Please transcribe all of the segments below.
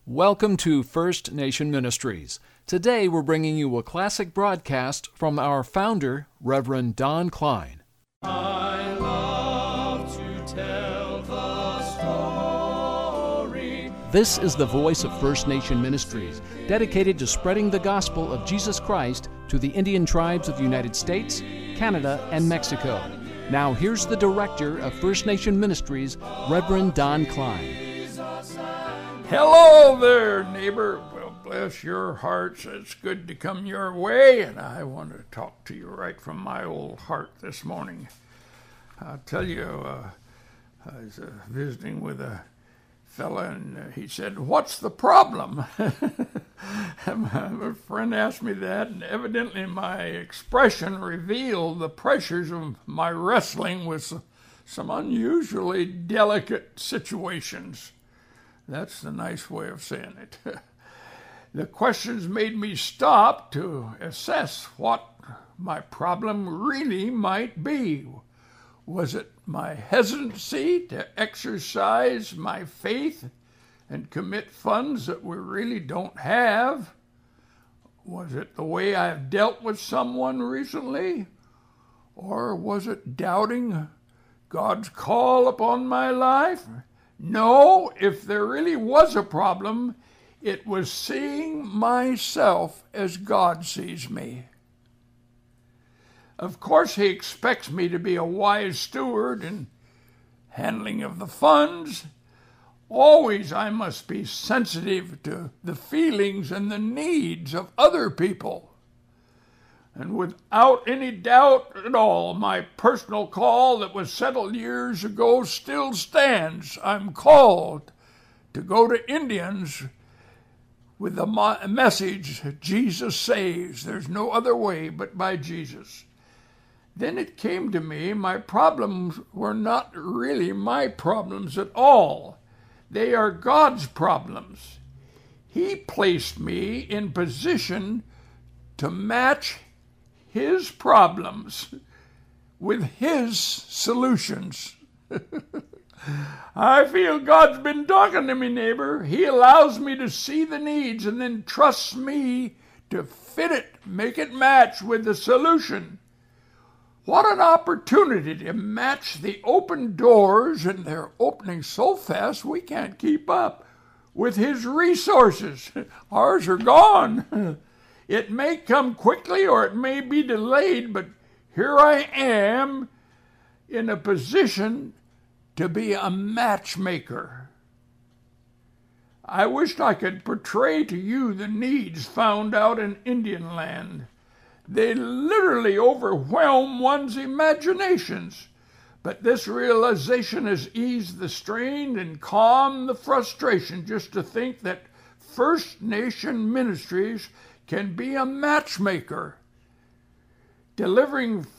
Welcome to First Nation Ministries. Today we're bringing you a classic broadcast from our founder, Reverend Don Klein. I love to tell the story. This is the voice of First Nation Ministries, dedicated to spreading the gospel of Jesus Christ to the Indian tribes of the United States, Canada, and Mexico. Now here's the director of First Nation Ministries, Reverend Don Klein. Hello there, neighbor. Well, bless your hearts. It's good to come your way, and I want to talk to you right from my old heart this morning. I'll tell you, I was visiting with a fella, and he said, "What's the problem?" My friend asked me that, and evidently my expression revealed the pressures of my wrestling with some unusually delicate situations. That's the nice way of saying it. The questions made me stop to assess what my problem really might be. Was it my hesitancy to exercise my faith and commit funds that we really don't have? Was it the way I've dealt with someone recently? Or was it doubting God's call upon my life? No, if there really was a problem, it was seeing myself as God sees me. Of course, He expects me to be a wise steward in handling of the funds. Always I must be sensitive to the feelings and the needs of other people. And without any doubt at all, my personal call that was settled years ago still stands. I'm called to go to Indians with the message, Jesus saves. There's no other way but by Jesus. Then it came to me, my problems were not really my problems at all. They are God's problems. He placed me in position to match His problems with His solutions. I feel God's been talking to me, neighbor. He allows me to see the needs and then trusts me to fit it, make it match with the solution. What an opportunity to match the open doors, and they're opening so fast we can't keep up, with His resources. Ours are gone. It may come quickly or it may be delayed, but here I am in a position to be a matchmaker. I wished I could portray to you the needs found out in Indian land. They literally overwhelm one's imaginations, but this realization has eased the strain and calmed the frustration just to think that First Nation Ministries can be a matchmaker, deliverance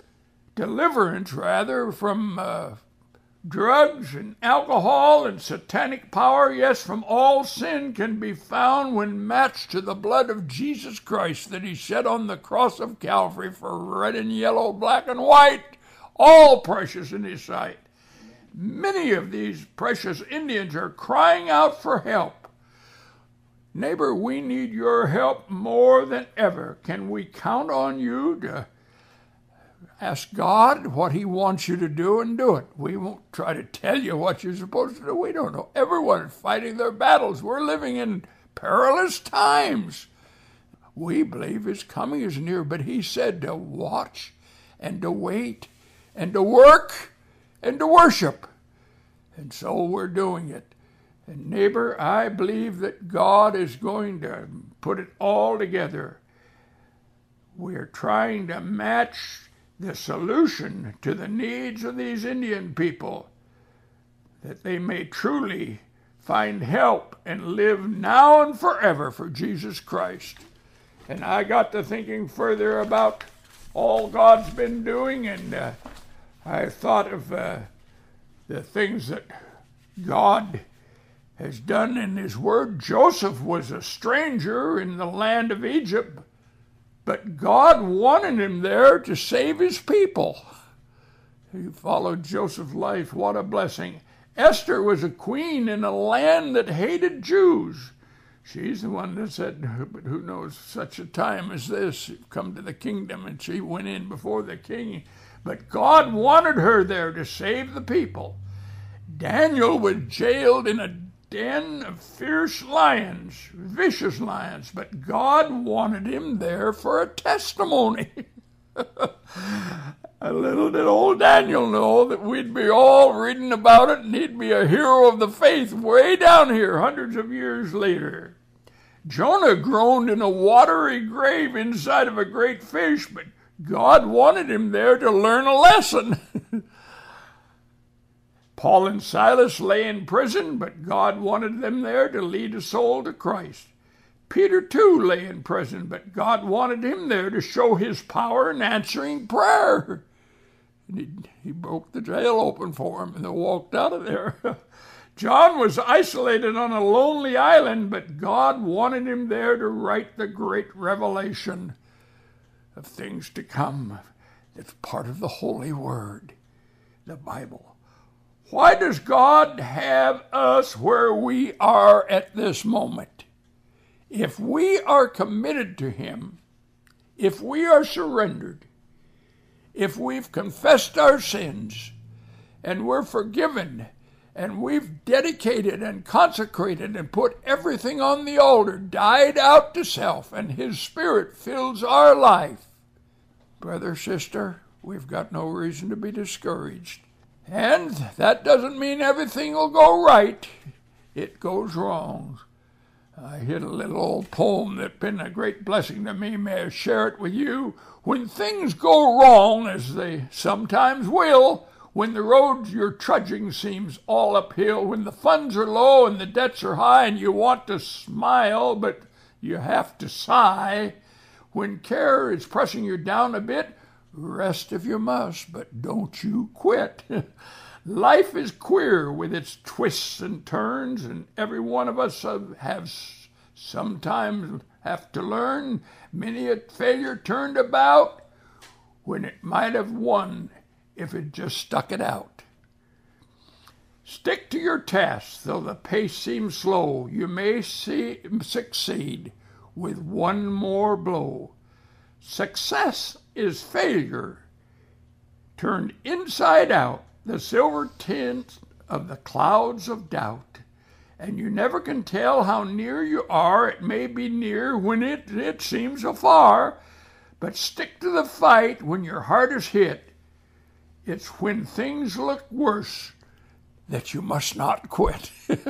from drugs and alcohol and satanic power, yes, from all sin, can be found when matched to the blood of Jesus Christ that He shed on the cross of Calvary for red and yellow, black and white, all precious in His sight. Many of these precious Indians are crying out for help. Neighbor, we need your help more than ever. Can we count on you to ask God what He wants you to do and do it? We won't try to tell you what you're supposed to do. We don't know. Everyone is fighting their battles. We're living in perilous times. We believe His coming is near, but He said to watch and to wait and to work and to worship. And so we're doing it. And neighbor, I believe that God is going to put it all together. We're trying to match the solution to the needs of these Indian people, that they may truly find help and live now and forever for Jesus Christ. And I got to thinking further about all God's been doing, and I thought of the things that God has done in His Word. Joseph was a stranger in the land of Egypt, but God wanted him there to save His people. He followed Joseph's life. What a blessing. Esther was a queen in a land that hated Jews. She's the one that said, but who knows, such a time as this, you've come to the kingdom, and she went in before the king. But God wanted her there to save the people. Daniel was jailed in a den of fierce lions, vicious lions, but God wanted him there for a testimony. Little did old Daniel know that we'd be all reading about it, and he'd be a hero of the faith way down here hundreds of years later. Jonah groaned in a watery grave inside of a great fish, but God wanted him there to learn a lesson. Paul and Silas lay in prison, but God wanted them there to lead a soul to Christ. Peter, too, lay in prison, but God wanted him there to show his power in answering prayer. And he broke the jail open for him and then walked out of there. John was isolated on a lonely island, but God wanted him there to write the great revelation of things to come. That's part of the Holy Word, the Bible. Why does God have us where we are at this moment? If we are committed to Him, if we are surrendered, if we've confessed our sins and we're forgiven and we've dedicated and consecrated and put everything on the altar, died out to self, and His Spirit fills our life, brother, sister, we've got no reason to be discouraged. And that doesn't mean everything will go right. It goes wrong. I hit a little old poem that's been a great blessing to me. May I share it with you? When things go wrong, as they sometimes will, when the road you're trudging seems all uphill, when the funds are low and the debts are high and you want to smile but you have to sigh, when care is pressing you down a bit, rest if you must, but don't you quit. Life is queer with its twists and turns, and every one of us have sometimes have to learn. Many a failure turned about when it might have won if it just stuck it out. Stick to your task, though the pace seems slow. You may succeed with one more blow. Success is failure turned inside out, the silver tint of the clouds of doubt. And you never can tell how near you are. It may be near when it seems afar. But stick to the fight when your heart is hit. It's when things look worse that you must not quit.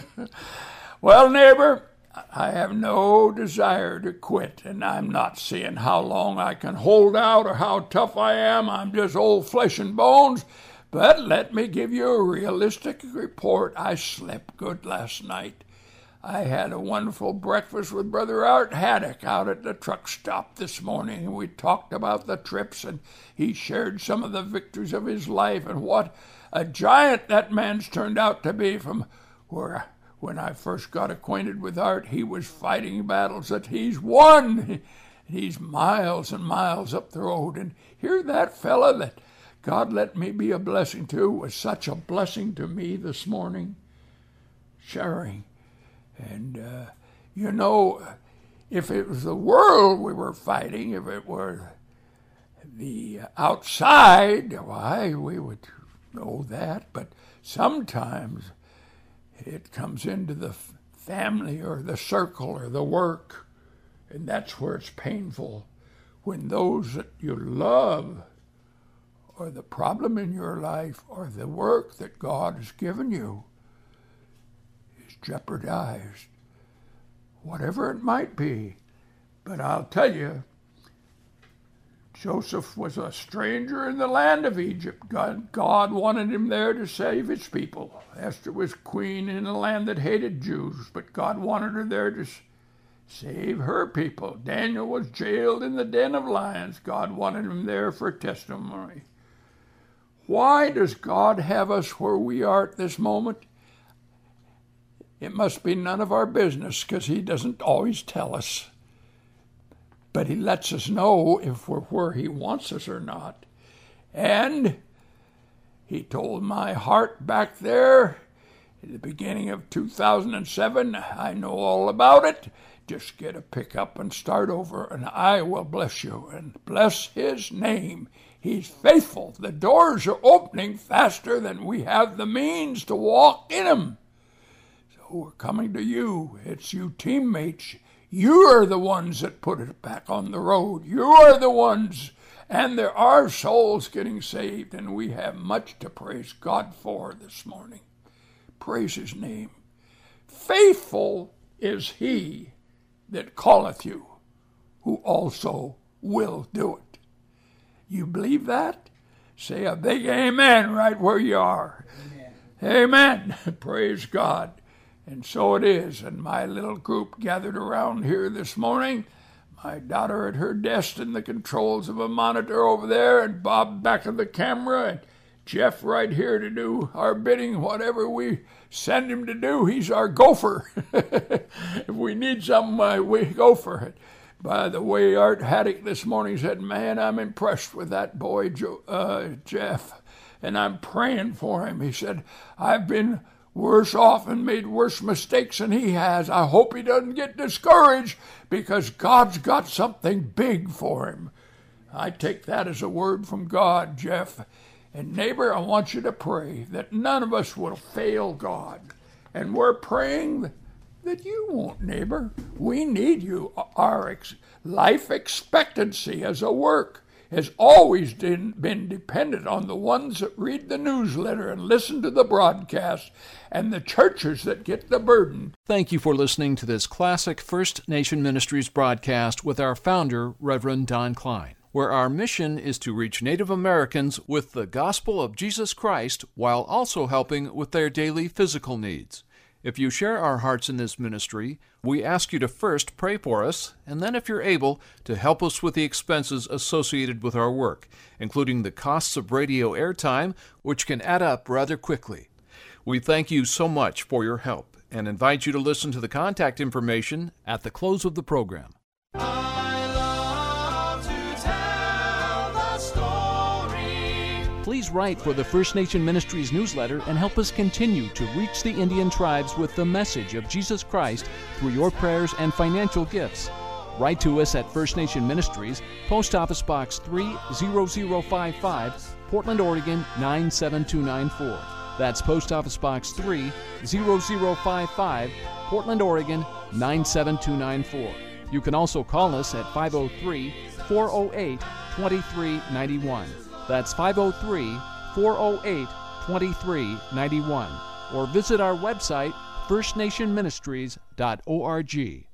Well, neighbor, I have no desire to quit, and I'm not seeing how long I can hold out or how tough I am. I'm just old flesh and bones. But let me give you a realistic report. I slept good last night. I had a wonderful breakfast with Brother Art Haddock out at the truck stop this morning, and we talked about the trips, and he shared some of the victories of his life and what a giant that man's turned out to be. From where, when I first got acquainted with Art, he was fighting battles that he's won. He's miles and miles up the road, and here that fella that God let me be a blessing to was such a blessing to me this morning, sharing. And, you know, if it was the world we were fighting, if it were the outside, why, we would know that. But sometimes it comes into the family or the circle or the work, and that's where it's painful, when those that you love or the problem in your life or the work that God has given you is jeopardized, whatever it might be. But I'll tell you, Joseph was a stranger in the land of Egypt. God wanted him there to save his people. Esther was queen in a land that hated Jews, but God wanted her there to save her people. Daniel was jailed in the den of lions. God wanted him there for testimony. Why does God have us where we are at this moment? It must be none of our business, because He doesn't always tell us. But He lets us know if we're where He wants us or not. And He told my heart back there, At the beginning of 2007, I know all about it. Just get a pickup and start over, and I will bless you and bless his name. He's faithful. The doors are opening faster than we have the means to walk in them. So we're coming to you. It's you teammates. You are the ones that put it back on the road. You are the ones. And there are souls getting saved, and we have much to praise God for this morning. Praise his name. Faithful is he that calleth you, who also will do it. You believe that? Say a big amen right where you are. Amen. Amen. Praise God. And so it is. And my little group gathered around here this morning. My daughter at her desk in the controls of a monitor over there, and Bob back of the camera, and Jeff right here to do our bidding, whatever we send him to do. He's our gopher. If we need something, we go for it. By the way, Art Haddock this morning said, man, I'm impressed with that boy, Jeff, and I'm praying for him. He said, I've been worse off and made worse mistakes than he has. I hope he doesn't get discouraged because God's got something big for him. I take that as a word from God, Jeff. And neighbor, I want you to pray that none of us will fail God. And we're praying that you won't, neighbor. We need you. Our life expectancy as a work has always been dependent on the ones that read the newsletter and listen to the broadcast, and the churches that get the burden. Thank you for listening to this classic First Nation Ministries broadcast with our founder, Reverend Don Klein, where our mission is to reach Native Americans with the gospel of Jesus Christ while also helping with their daily physical needs. If you share our hearts in this ministry, we ask you to first pray for us, and then if you're able, to help us with the expenses associated with our work, including the costs of radio airtime, which can add up rather quickly. We thank you so much for your help and invite you to listen to the contact information at the close of the program. Please write for the First Nation Ministries newsletter and help us continue to reach the Indian tribes with the message of Jesus Christ through your prayers and financial gifts. Write to us at First Nation Ministries, Post Office Box 30055, Portland, Oregon 97294. That's Post Office Box 30055, Portland, Oregon 97294. You can also call us at 503-408-2391. That's 503-408-2391. Or visit our website, firstnationministries.org.